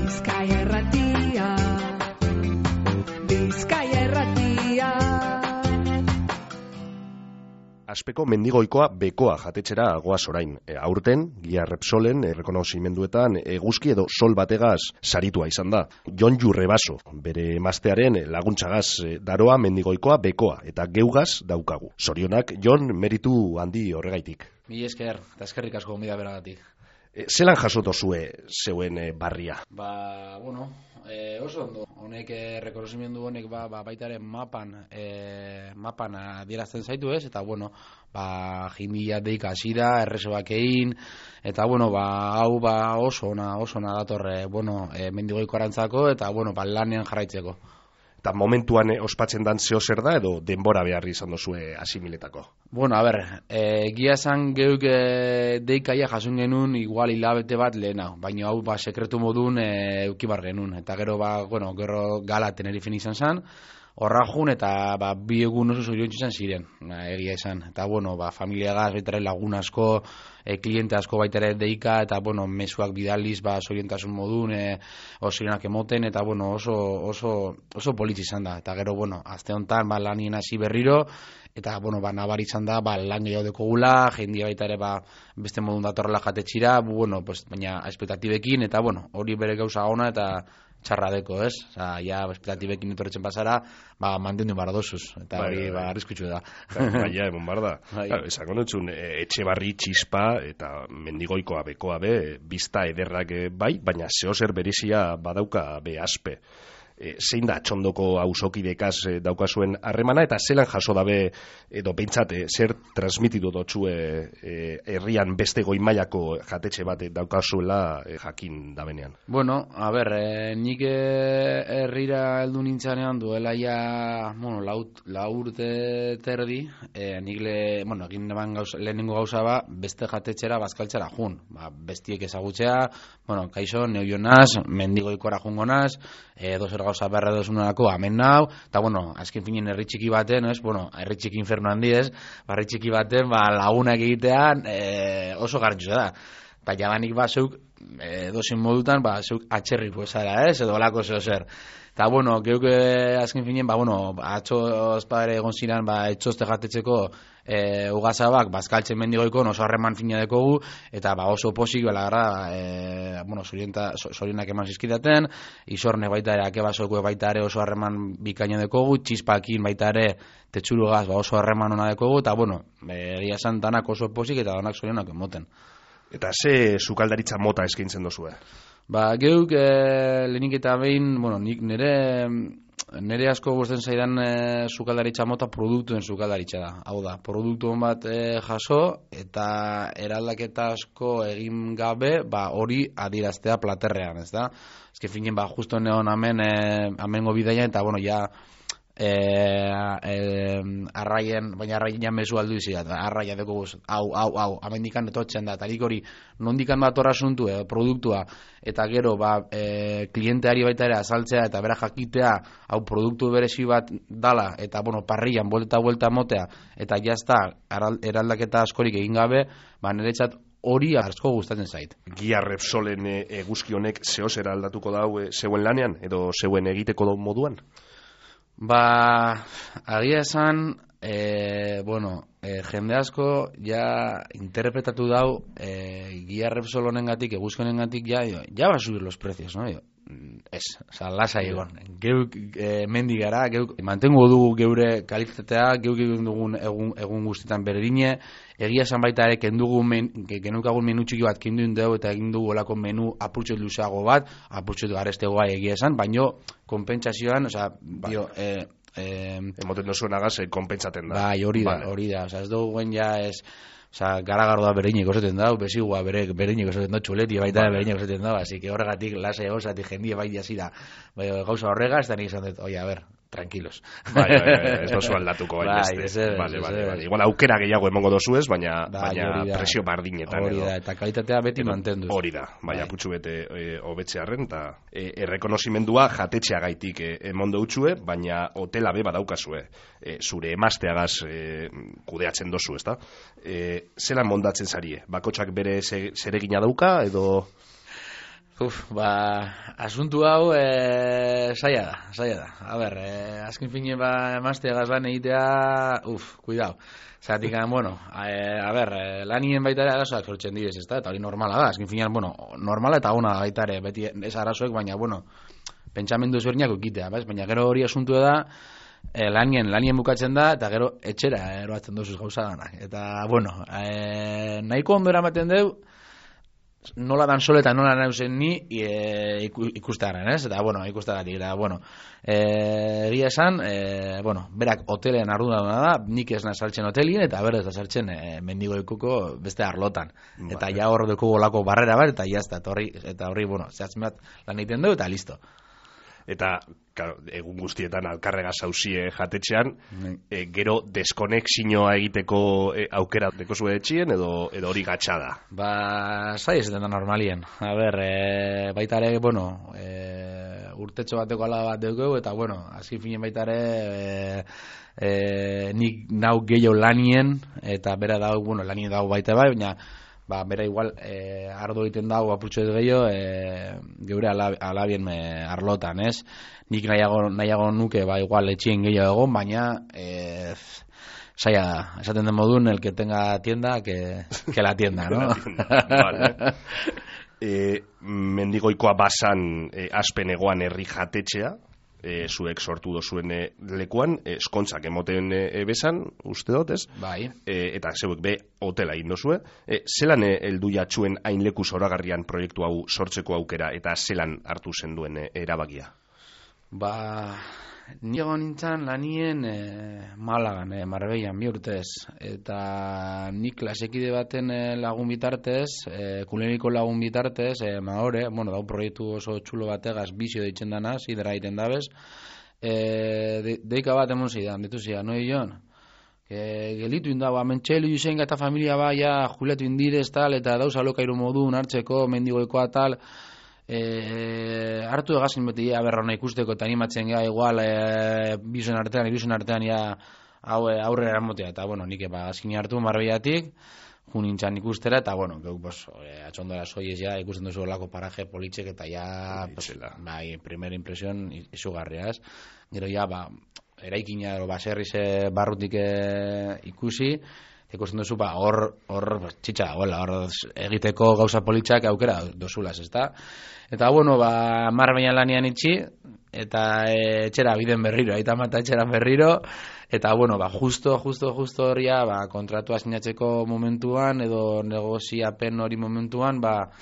Bizkaia Irratia, Bizkaia Irratia. Aspeko mendigoikoa bekoa jatetxera goaz orain. Aurten, Gia Repsolen errekonozimenduetan eguzki edo sol bategaz saritua izan da. Jon Jurrebaso, bere emaztearen laguntzagaz daroa mendigoikoa bekoa eta geugaz daukagu. Zorionak, Jon, meritu handi horregaitik. Mila esker, eta eskerrik asko gonbida beragatik. Zelan jasoto zue zeuen barria? Oso ondo. Honek rekonozimendu honek baitaren mapan adierazten zaitu ez, eta jindia deika hasira, erresobak egin, eta hau oso ona datorre, mendigoiko arantzako, eta lanean jarraitzeko. Eta momentuan ospatzen dan zeo zer da edo denbora behar izan dozue asimiletako? Egia esan geuk deikaia jasun genuen igual hilabete bat lehena, baina hau sekretu modun eukibar genuen. Eta gero gero gala Tenerifen izan zen, horra jun eta bi egun oso zoriontzu ziren, egia esan. Eta familiagaz, baitare lagun asko, kliente asko baitare deika, eta mesuak bidaliz, zoriontasun modun, zorionak emoten, eta oso politxe izan da. Eta gero, azte honetan lanien hasi berriro, eta nabar izan da lan gehiago dekogula, jendia baitare beste modun datorrela jatetxira, baina espektatibekin, eta hori bere gauza ona, eta txarra deko, ez? Ja, espektatibekin etorretzen pasara, mantendu barra dozuz, eta hori arriskutsu da. Baina, emon bar da. Esango nutzun, etxe barri txispa, eta mendigoikoa bekoa be, bizta ederrak bai, baina zehozer berezia badauka be aspe. Zein da txondoko auzokidekaz daukazuen harremana, eta zelan jaso dabe, edo pentsat, zer transmititu dotxue herrian beste goi-mailako jatetxe bat daukazuela jakin dabenean? Nik herrira heldu nintzanean duela ja, lau urte terdi, nik egin neban lehenengo gauza beste jatetxera bazkaltzera jun. Bestiek ezagutzea, kaixo, neoionaz, mendigoikora jungonaz, edo zer gauza berra dozunarako amen nau, eta azken finen herri txiki baten, herri txiki inferno handi ez, herri txiki baten lagunak egitean oso garantzuza da. Eta jadanik zeuk dozin modutan, zeuk atxerriku ezara ez, edo olako zeo zer. Eta geuk azken finen, atxo espadere egon ziren, etxozte jatetzeko ugazabak, bazkaltzen mendigoiko, oso harreman fina dekogu, eta oso posik, zorionak eman zizkidaten, izorne baita ere, akebasoko baita ere oso harreman bikaina dekogu, txispakin baita ere, tetxurugaz oso harreman ona dekogu, eta egia esan danak oso posik, eta danak zorionak emoten. Eta ze sukaldaritza mota eskaintzen dozue? Geuk lehenik eta behin, nik nire asko gusten zaidan sukaldaritza mota produktuen sukaldaritza da. Hau da, produktu bat jaso eta eraldaketa asko egin gabe, hori adieraztea platerrean, ez da? Ezke finen, justo neon amengo bidaia, eta ja arraien mesu aldu izidat, arraia deko guz, hau, amendikan etotzen da, tarik hori, nondikan datorra asuntu, produktua, eta gero, klienteari baita ere azaltzea, eta bera jakitea, hau produktu berezi bat dala, eta, parrian, buelta motea, eta jazta, eraldaketa askorik egin gabe, niretzat hori asko gustatzen zait. Gia Repsolen eguzki honek zehozera aldatuko dau zeuen lanean, edo zeuen egiteko moduan? Agia esan, jende asko ja interpretatu dau Gia Repsol honengatik, eguzki honengatik ja va a subir los precios, no? Ez, lasa egon. Geuk mendi gara, geuk mantengo dugu geure kalitatea, geuk egin dugun egun guztietan berdine, egia esan baita ere genukagun menu txiki bat kinduen dugu eta egin dugu olako menu apurtxo luzeago bat, apurtxo garestegoa egia esan, baino konpentsazioan, emoten dozuenagaz konpentsaten da. Hori da, ez dugu guen ja ez, garagarro da bereinek osaten da, bezigua bereinek osaten da, txuleti baita bereinek osaten da, así que horregatik lasa egozatik jendia bai jazira, gauza horregaz, eta nik esan dut, a ver, tranquilos. Ez dozu aldatuko beste. Igual aukera gehiago emongo dozu ez, baina presio bardinetan. Hori da, eta kalitatea beti mantenduz. Hori da, putxu bete hobetzearen, eta errekonozimendua jatetxea gaitik emondo utxue, baina hotela be badaukazue. Zure emazteagaz kudeatzen dozu, ez da? Zelan mondatzen zarie? Bakotxak bere zeregina dauka, edo... Asuntu hau saia da. A ber, azken fine emaztea gazlan egitea, cuidao. Zatik, lanien baita ere arazoak sortzen direz, ezta? Eta hori normala da, azken finean, normala eta ona baita ere, beti ez arazoek, baina, pentsamendu ezberdinak ukitea, baina gero hori asuntu da, lanien bukatzen da, eta gero etxera eroatzen dozuz gauza ganak. Eta, nahiko ondo eramaten deu, nola dan sole eta nola nauzen ni ikustearen, ez? Eta, ikusteagatik, eta, egia esan, berak hotelean arduraduna da, nik ez nazartzen hotelien, eta berez nazartzen mendigoikuko beste arlotan. Eta ja hor dugu olako barrera bat, eta jazta, eta horri, zehatzen bat lan egiten dugu, eta listo. Eta, egun guztietan alkarrega zauzie jatetxean, gero deskonexioa egiteko aukera deko zuen etxien, edo hori gatsa da? Zai ez da normalien. A ber, baita ere, urtetxo bateko ala bat dugu, eta, azkin finen baita ere, nik nau gehiago lanien, eta bera dago, lanien dago baita bai, baina, bera igual ardo egiten dago apurtxo ez gehiago geure alabien arlotan, ez? Nik nahiago nuke igual etxien gehiago egon, baina zaila da, esaten den modun el que tenga tienda que la tienda, no? Vale. Mendigoikoa basan aspen egoan herri jatetxea, zuek sortu dozuen lekuan, eskontzak emoten bezan, uste dut, ez? Bai. Eta zeuek be hotela egin dozue. Zelan heldu jatxuen hain leku zoragarrian proiektu hau sortzeko aukera, eta zelan hartu zen duen erabakia? Ni egon nintzen lanien Malagan, Marbellan, 2 urtez, eta nik klasekide baten lagun bitartez, kuleniko lagun bitartez, dau proiektu oso txulo bategaz bizio deitzen dana, zidera egiten dabez, deika bat emon zidan, ditu zidan, noi joan? Gelitu indau, mentxelu juzen eta familia baia, juletu indirez tal, eta dauz alokairu modun hartzeko, mendigoikoa tal, hartu egazin beti berrona ikusteko eta animatzen gara igual irusen artean aurrera eramotea eta nik azkini hartu Marbeillatik junintzan ikustera eta atxondora soiez ikusten duzu olako paraje politxek eta primer impresión izugarria, ez? Gero eraikina baserrize barrutik ikusi ikusten duzu, hor txitsa dagoela, hor egiteko gauza politxak aukera dozulaz, ezta? Eta, Marbellan lanian itxi, eta etxera biden berriro, aita mata etxeran berriro, eta, justo horria, kontratua sinatzeko momentuan, edo negoziapen hori momentuan,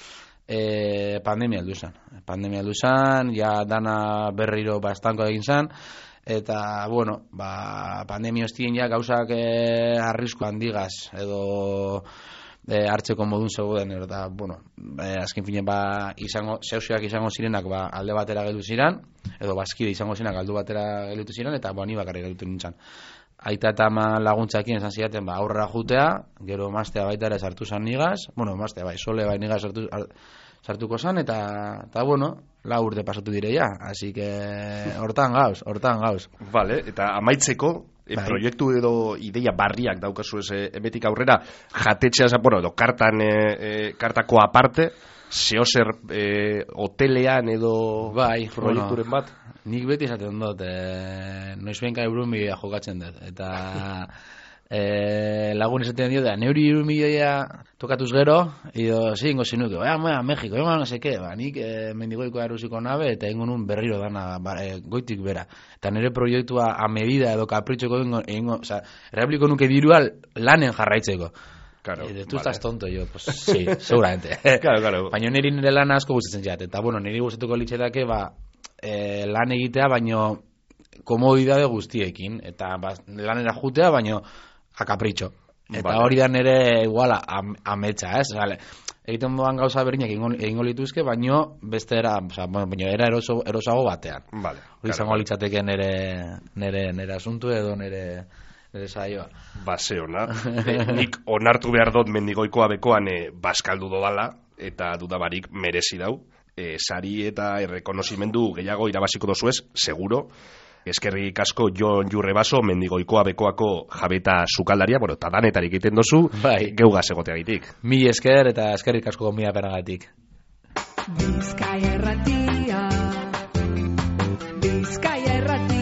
pandemia aldu zan, ja dana berriro estanko egin zan, eta, pandemia hostien ja gauzak arrisku handigaz edo hartzeko modun zegoen, eta, azken finen zeusiak izango zirenak alde batera geldu ziren, edo bazkide izango zirenak aldu batera geldu ziren, eta ni bakarrik geldu nintzen. Aita eta ama laguntzakin esan zidaten aurrera jutea, gero maztea baita ere sartu zan nigaz, maztea sole nigaz sartuko zan, eta 4 urte pasatu direia, así que hortan gauz. Vale, eta amaitzeko, proiektu edo ideia barriak daukazu emetik aurrera, jatetxea, edo kartako aparte, zehozer hotelean edo proiekturen bat? Nik beti esaten dut, noizbenka eurun bidea jokatzen dut, eta lagun esaten dio da, neuri 1 milioia tokatuz gero, edo, ingo zinuke, Mexiko, no seke, nik mendigoikoa erusiko nabe, eta ingo nun berriro dana goitik bera. Eta nire proiektua a medida edo kapritxoko errepliko nuke dirual lanen jarraitzeko. Claro, tú estás tonto, yo, pues sí, seguramente. Claro. Baina nire lan asko gustatzen jat, eta nire gustatuko litzetake, lan egitea, baino komodidade guztiekin, eta lanera jutea, baino a kapritxo. Eta hori da nire iguala ametsa, ez? Egiten doan gauza berdinak egingo lituzke, baino beste era erosago batean. Hori izango litzateke nire asuntu edo nire saioa. Baseona. Nik onartu behar dut mendigoikoa bekoan baskaldu dodala, eta dudabarik merezi dau. Sari eta errekonozimendu gehiago irabaziko dozuez, seguro. Eskerrik asko Jon Jurrebaso, mendigoikoa bekoako jabeta sukaldaria, eta danetarik egiten dozu, geugaz egoteagitik. Mi esker eta eskerrik asko gomia penagatik. Bizkaia Irratia. Bizkaia Irratia.